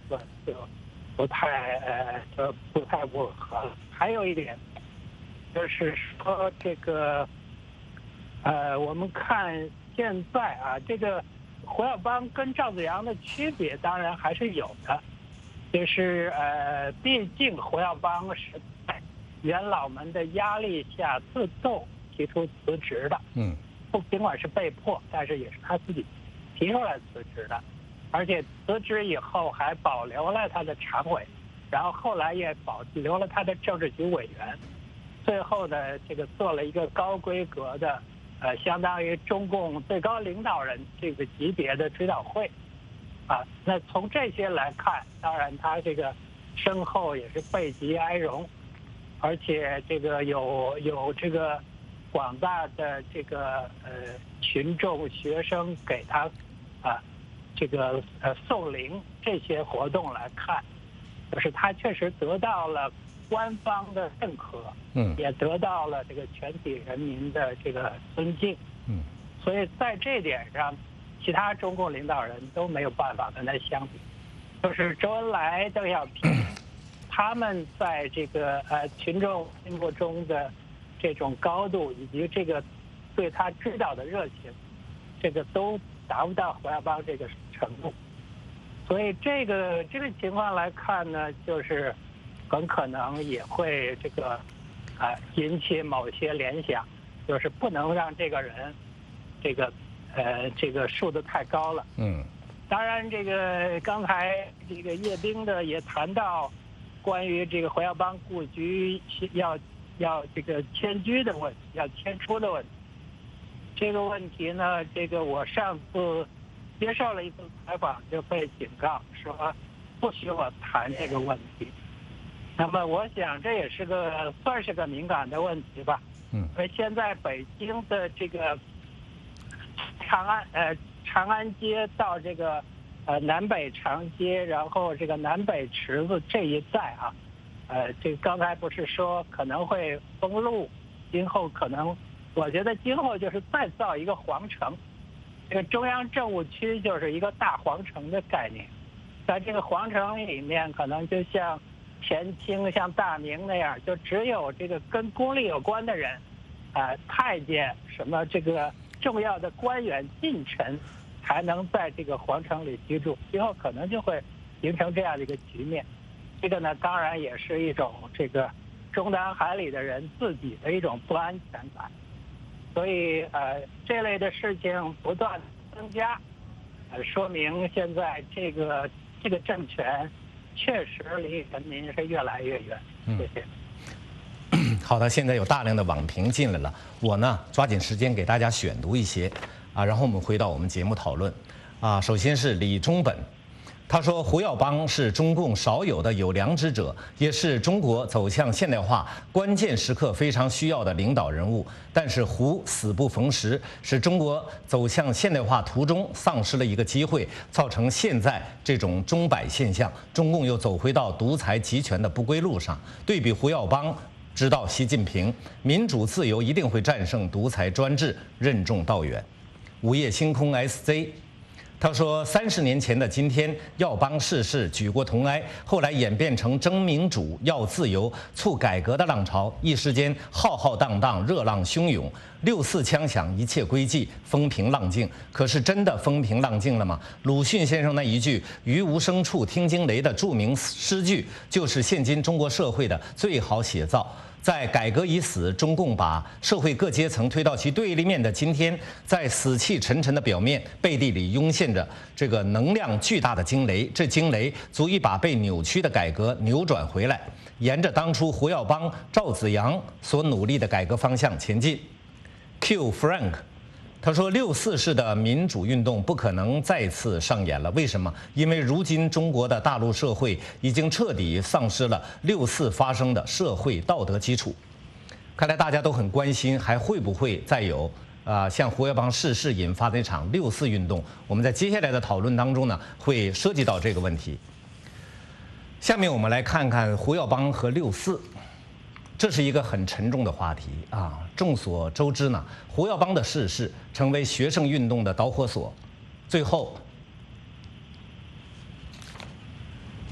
分就不太呃就不太吻合了。还有一点就是说这个呃我们看现在啊，这个胡耀邦跟赵子阳的区别当然还是有的，就是呃毕竟胡耀邦是在元老们的压力下自动提出辞职的， 嗯， 不尽管是被迫，但是也是他自己提出来辞职的，而且辞职以后还保留了他的常委，然后后来也保留了他的政治局委员，最后呢，这个做了一个高规格的，呃，相当于中共最高领导人这个级别的追悼会，啊，那从这些来看，当然他这个身后也是背极哀荣，而且这个有有这个广大的这个呃群众学生给他啊这个呃送灵这些活动来看，就是他确实得到了官方的认可， 嗯， 也得到了这个全体人民的这个尊敬， 嗯， 所以在这点上，其他中共领导人都没有办法跟他相比。就是周恩来、邓小平，他们在这个呃群众心目中的这种高度以及这个对他知道的热情，这个都达不到胡耀邦这个程度。所以这个这个情况来看呢，就是很可能也会这个啊、呃、引起某些联想，就是不能让这个人这个呃这个树得太高了。 嗯。 当然，这个刚才这个叶兵的也谈到关于这个胡耀邦故居要要这个迁居的问题，要迁出的问题。这个问题呢，这个我上次接受了一次采访就被警告说不许我谈这个问题。那么我想这也是个算是个敏感的问题吧。 嗯。 而现在北京的这个长安呃。长安街到这个呃南北长街，然后这个南北池子这一带啊，呃，这个刚才不是说可能会封路，今后可能，我觉得今后就是再造一个皇城，这个中央政务区就是一个大皇城的概念，在这个皇城里面，可能就像前清、像大明那样，就只有这个跟宫里有关的人，啊、呃，太监什么这个重要的官员近臣。才能在这个皇城里居住，今后可能就会形成这样的一个局面。这个呢，当然也是一种这个中南海里的人自己的一种不安全感。所以呃，这类的事情不断增加，呃，说明现在这个这个政权确实离人民是越来越远。谢谢。 嗯、好的，现在有大量的网评进来了，我呢抓紧时间给大家选读一些。啊，然后我们回到我们节目讨论，啊，首先是李忠本，他说胡耀邦是中共少有的有良知者，也是中国走向现代化关键时刻非常需要的领导人物。但是胡死不逢时，使中国走向现代化途中丧失了一个机会，造成现在这种钟摆现象，中共又走回到独裁集权的不归路上。对比胡耀邦，知道习近平，民主自由一定会战胜独裁专制，任重道远。午夜星空 S Z， 他说，三十年前的今天，耀邦逝世，举国同哀，后来演变成争民主、要自由、促改革的浪潮，一时间浩浩荡荡，热浪汹涌，六四枪响，一切归寂，风平浪静。可是真的风平浪静了吗？鲁迅先生那一句“于无声处听惊雷”的著名诗句，就是现今中国社会的最好写照。在改革已死，中共把社会各阶层推到其对立面的今天，在死气沉沉的表面，背地里涌现着这个能量巨大的惊雷。这惊雷足以把被扭曲的改革扭转回来，沿着当初胡耀邦、赵紫阳所努力的改革方向前进。Q Frank。他说，六四式的民主运动不可能再次上演了。为什么？因为如今中国的大陆社会已经彻底丧失了六四发生的社会道德基础。看来大家都很关心，还会不会再有啊、呃、像胡耀邦逝世引发的一场六四运动？我们在接下来的讨论当中呢，会涉及到这个问题。下面我们来看看胡耀邦和六四。这是一个很沉重的话题啊！众所周知呢，胡耀邦的逝世成为学生运动的导火索，最后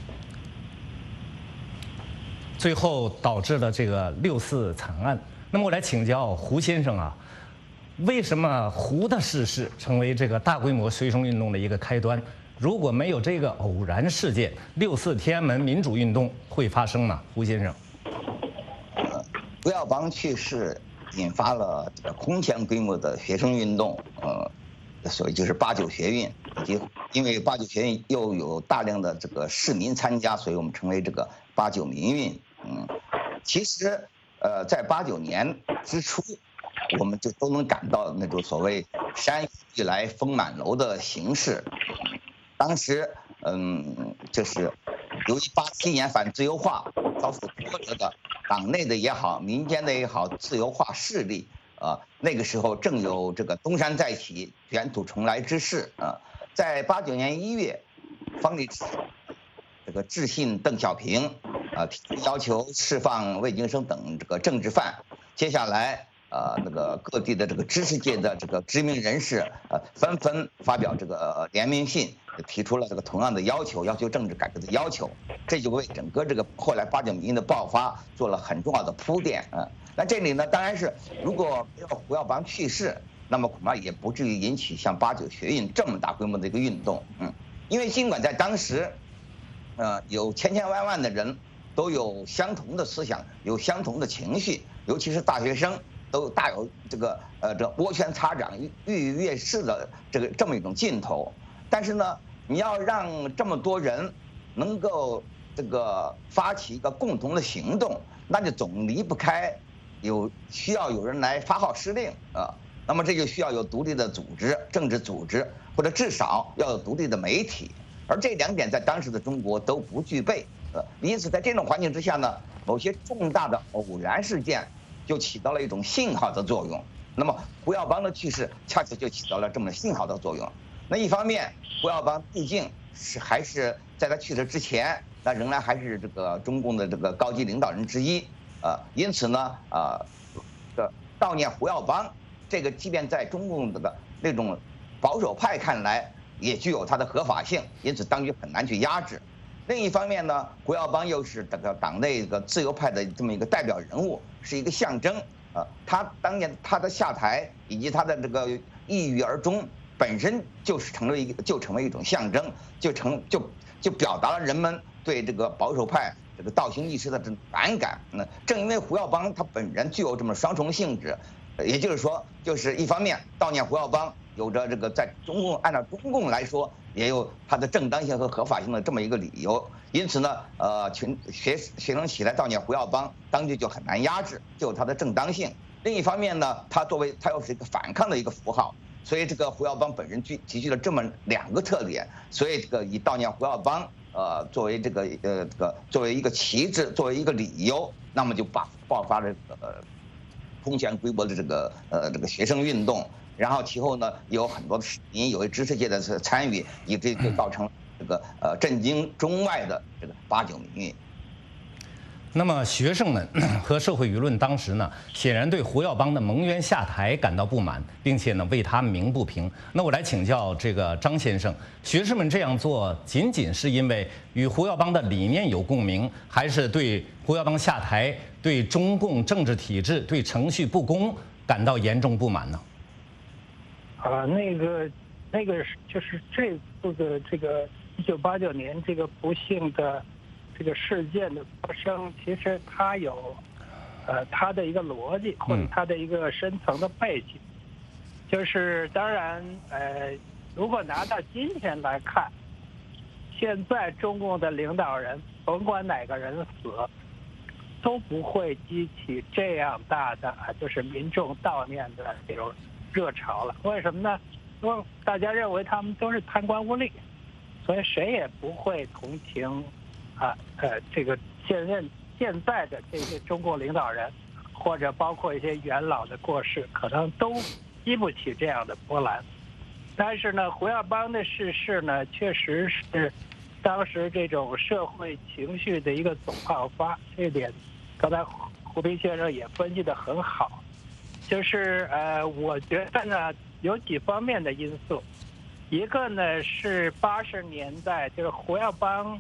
最后导致了这个六四惨案。那么我来请教胡先生啊，为什么胡的逝世成为这个大规模学生运动的一个开端？如果没有这个偶然事件，六四天安门民主运动会发生吗？胡先生， 胡耀邦去世引发了这个空前规模的学生运动，呃，所以就是八九学运，以及因为八九学运又有大量的这个市民参加，所以我们称为这个八九民运。嗯，其实呃，在八九年之初，我们就都能感到那种所谓山雨欲来风满楼的形势。当时，嗯，就是由于八七年反自由化遭受挫折的党内的也好，民间的也好，自由化势力啊、呃，那个时候正有这个东山再起、卷土重来之势啊、呃。在八九年一月，方励之这个致信邓小平啊、呃，提出要求释放魏京生等这个政治犯。接下来。呃，那个各地的这个知识界的这个知名人士，呃，纷纷发表这个联名信，提出了这个同样的要求，要求政治改革的要求，这就为整个这个后来八九民运的爆发做了很重要的铺垫啊。那这里呢，当然是如果没有胡耀邦去世，那么恐怕也不至于引起像八九学运这么大规模的一个运动，嗯，因为尽管在当时，呃，有千千万万的人都有相同的思想，有相同的情绪，尤其是大学生。都大有这个呃这涡旋擦掌、跃跃欲试的这个这么一种劲头，但是呢，你要让这么多人能够这个发起一个共同的行动，那就总离不开有需要有人来发号施令啊。那么这就需要有独立的组织、政治组织，或者至少要有独立的媒体，而这两点在当时的中国都不具备。呃，因此在这种环境之下呢，某些重大的偶然事件。就起到了一种信号的作用。那么胡耀邦的去世恰恰就起到了这么信号的作用。那一方面，胡耀邦毕竟是还是在他去世之前，那仍然还是这个中共的这个高级领导人之一，呃，因此呢，呃，这悼念胡耀邦，这个即便在中共这个那种保守派看来，也具有它的合法性，因此当局很难去压制。另一方面呢，胡耀邦又是这个党内这个自由派的这么一个代表人物，是一个象征啊。他当年他的下台以及他的这个抑郁而终，本身就是成了一个就成为一种象征，就成就就表达了人们对这个保守派这个倒行逆施的这种反感。那正因为胡耀邦他本人具有这么双重性质，也就是说，就是一方面悼念胡耀邦有着这个在中共按照中共来说。也有它的正当性和合法性的这么一个理由，因此呢，呃，群学学生起来悼念胡耀邦，当局就很难压制，就有它的正当性。另一方面呢，它作为它又是一个反抗的一个符号，所以这个胡耀邦本人具集聚了这么两个特点，所以这个以悼念胡耀邦，呃，作为这个呃这个作为一个旗帜，作为一个理由，那么就爆爆发了呃空前规模的这个呃这个学生运动。然后其后呢，有很多的市民，有知识界的参与，以这就造成这个呃震惊中外的这个八九民运。 那么学生们和社会舆论当时呢，显然对胡耀邦的蒙冤下台感到不满，并且呢为他鸣不平。那我来请教这个张先生，学生们这样做仅仅是因为与胡耀邦的理念有共鸣，还是对胡耀邦下台、对中共政治体制、对程序不公感到严重不满呢？ 啊，那个，那个就是这次的这个一九八九年这个不幸的这个事件的发生，其实它有，呃，它的一个逻辑或者它的一个深层的背景，就是当然，呃，如果拿到今天来看，现在中共的领导人，甭管哪个人死，都不会激起这样大的就是民众悼念的这种。热潮了，为什么呢？因为大家认为他们都是贪官污吏，所以谁也不会同情啊呃这个现任现在的这些中国领导人，或者包括一些元老的过世，可能都激不起这样的波澜。但是呢，胡耀邦的逝世呢，确实是当时这种社会情绪的一个总爆发，这点刚才胡平先生也分析得很好。就是呃，我觉得呢有几方面的因素，一个呢是八十年代，就是胡耀邦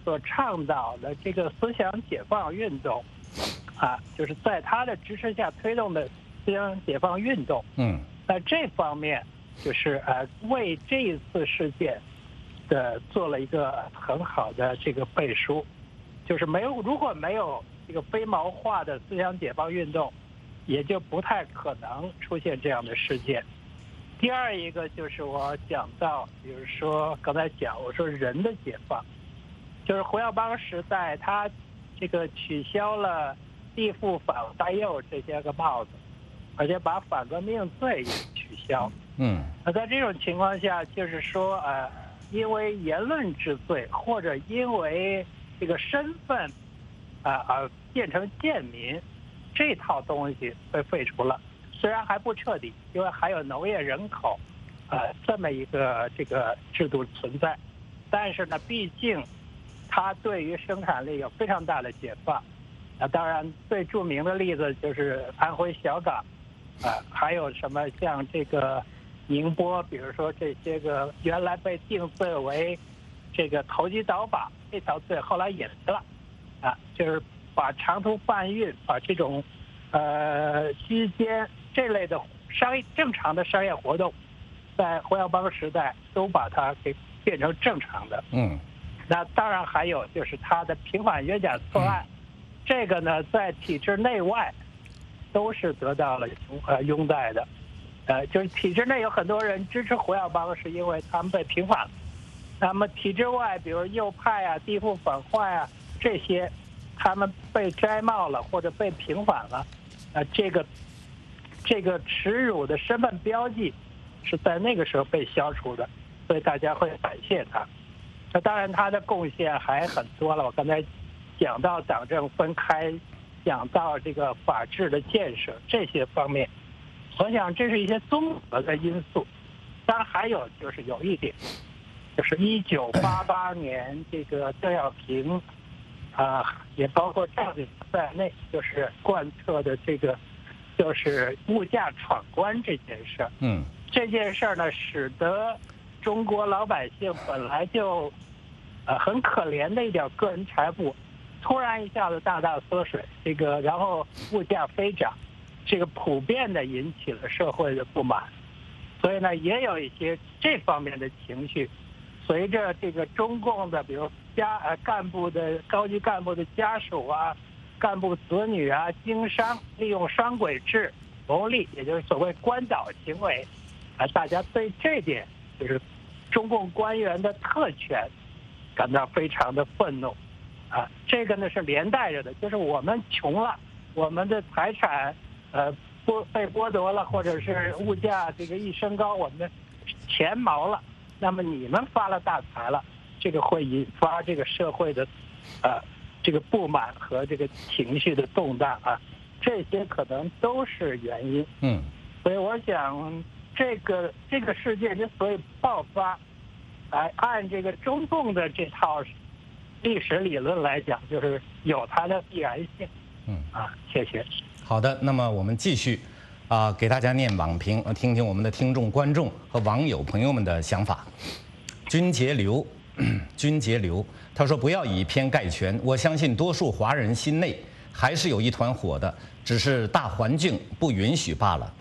所倡导的这个思想解放运动，啊，就是在他的支持下推动的思想解放运动， 嗯， 在这方面就是呃为这一次事件的做了一个很好的这个背书，就是没有如果没有这个非毛化的思想解放运动，也就不太可能出现这样的事件。第二一个就是我讲到，比如说刚才讲我说人的解放，就是胡耀邦时代他这个取消了地富反大右这些个帽子，而且把反革命罪也取消。 嗯， 那在这种情况下，就是说呃，因为言论之罪或者因为这个身份啊而变成贱民，这套东西被废除了。虽然还不彻底，因为还有农业人口，呃，这么一个这个制度存在，但是呢，毕竟它对于生产力有非常大的解放。啊，当然最著名的例子就是安徽小岗，啊，还有什么像这个宁波，比如说这些个原来被定罪为这个投机倒把这条罪，后来也没了，啊，就是把长途贩运，把这种呃居间这类的商业正常的商业活动，在胡耀邦时代都把它给变成正常的。 嗯， 那当然还有就是他的平反约甲错案，嗯、这个呢在体制内外都是得到了呃拥戴的。呃，就是体制内有很多人支持胡耀邦，是因为他们被平反了。那么体制外，比如右派啊、地富反坏啊这些，他们被摘帽了或者被平反了，啊、呃，这个。这个耻辱的身份标记是在那个时候被消除的，所以大家会感谢他。那当然他的贡献还很多了，我刚才讲到党政分开，讲到这个法治的建设这些方面，我想这是一些综合的因素。当然还有就是有一点，就是一九八八年这个邓小平啊、呃，也包括赵子在内，就是贯彻的这个。就是物价闯关这件事儿， 嗯， 这件事儿呢，使得中国老百姓本来就，呃，很可怜的一点个人财富，突然一下子大大缩水，这个然后物价飞涨，这个普遍的引起了社会的不满，所以呢，也有一些这方面的情绪，随着这个中共的，比如家呃干部的高级干部的家属啊。干部子女啊，经商利用双轨制牟利，也就是所谓官倒行为，啊，大家对这点就是中共官员的特权感到非常的愤怒，啊，这个呢是连带着的，就是我们穷了，我们的财产呃剥被剥夺了，或者是物价这个一升高，我们的钱毛了，那么你们发了大财了，这个会引发这个社会的呃。这个不满和这个情绪的动荡啊，这些可能都是原因。 嗯， 所以我想，这个这个事件之所以爆发，哎，按这个中共的这套历史理论来讲，就是有它的必然性。 嗯啊，谢谢。 好的，那么我们继续啊、呃，给大家念网评，听听我们的听众、观众和网友朋友们的想法。君节流。君节流，他说：“不要以偏概全，我相信多数华人心内还是有一团火的，只是大环境不允许罢了。”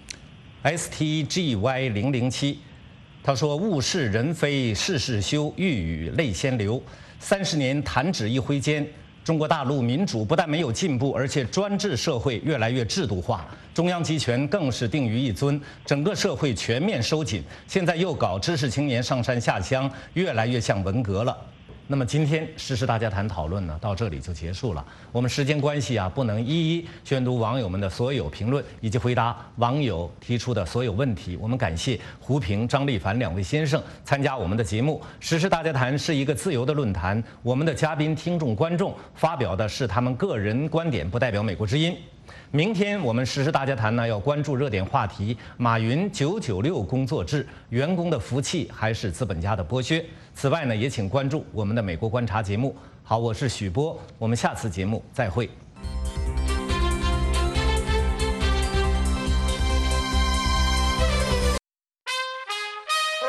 S T G Y 零零七，他说：“物是人非事事休，欲语泪先流。三十年弹指一挥间，中国大陆民主不但没有进步，而且专制社会越来越制度化，中央集权更是定于一尊，整个社会全面收紧。现在又搞知识青年上山下乡，越来越像文革了。”那么今天时事大家谈讨论呢，到这里就结束了。我们时间关系啊，不能一一宣读网友们的所有评论以及回答网友提出的所有问题。我们感谢胡平、张立凡两位先生参加我们的节目。时事大家谈是一个自由的论坛，我们的嘉宾、听众、观众发表的是他们个人观点，不代表美国之音。明天我们时事大家谈呢，要关注热点话题：马云九九六工作制，员工的福气还是资本家的剥削？此外呢，也请关注我们的美国观察节目。好，我是许波，我们下次节目再会。